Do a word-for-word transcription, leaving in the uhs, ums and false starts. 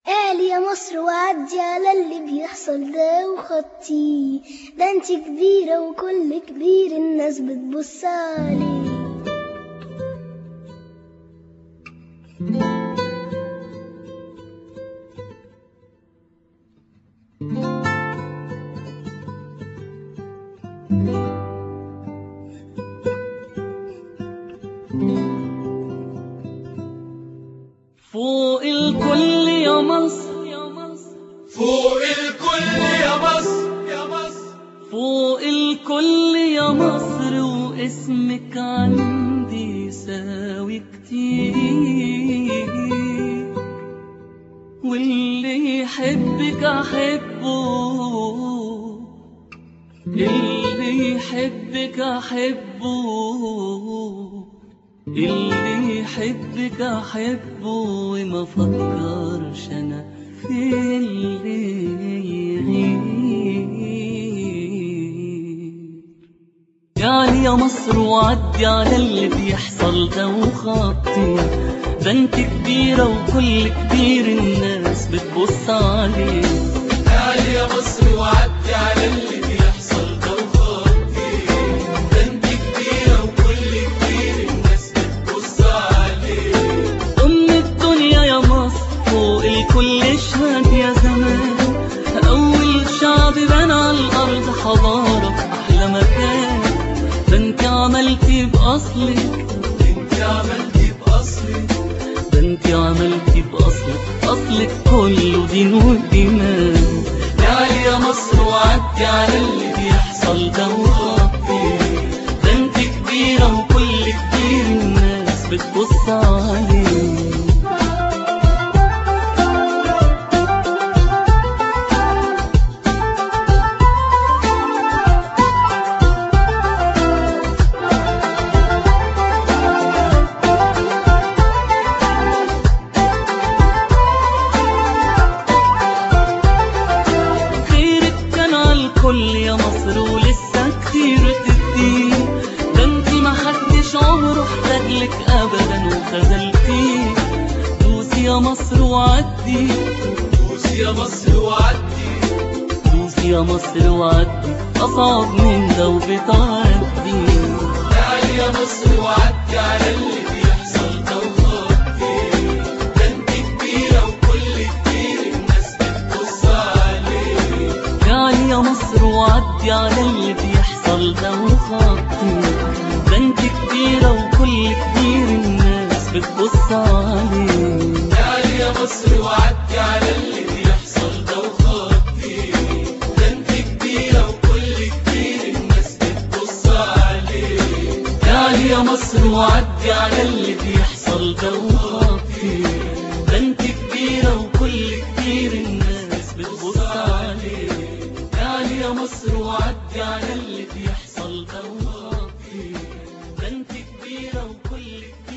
قال يا مصر وعدي على اللي بيحصل ده وخطيه، ده انت كبيرة وكل كبير الناس بتبص عليه. فوق الكل يا مصر، فوق الكل يا مصر، يا مصر فوق الكل يا مصر، واسمك عندي يساوي كتير، واللي يحبك أحبه، اللي يحبك أحبه، اللي يحبك أحبه، وما فكرش أنا في اللي يغير. يعني يا مصر وعدي على اللي بيحصل ده وخطي، ده انت كبيرة وكل كبير الناس بتبص عليه. يعني يا مصر وعدي على اللي بيحصل ده وخطي، ده انت كبيرة وكل كبير الناس بتبص عليه. أم الدنيا يا مصر فوق الكل اشهد يا زمان، أول شعب بنى على الأرض حضارة في أحلى مكان، ده انت عملتي بأصلك، انت عملتي بأصلك، ده انت عملتي بأصلك، أصلك كله دين وإيمان. يعني يا مصر وعدي على اللي بيحصل ده وخطي، ده انت كبيرة وكل كبير الناس بتبص عليه. كل يا مصر ولسه كتير تديه، ده انتي محدش عمره احتاجلك ابدا وخذلتيه. دوسي يا مصر وعدي، دوسي يا مصر وعدي، دوسي يا مصر وعدي، اصعب من ده وبتعدي. يعني يا مصر وعدي على اللي بيحصل ده وخطي، ده انت كبيرة وكل كبير الناس بتبص عليه. يعني يا مصر وعدي على اللي بيحصل ده وخطي، ده انت كبيرة وكل كبير الناس بتبص عليه. يعني يا مصر وعدي على اللي بيحصل ده وخطي، ده انت كبيرة وكل كبير الناس بتبص عليه. يعني يا مصر وعدي على اللي بيحصل ده وخطي، ده انت كبيرة وكل كبير الناس بتبص عليه. يعني يا مصر وعدي على اللي بيحصل ده وخطي، ده انت كبيرة وكل كبير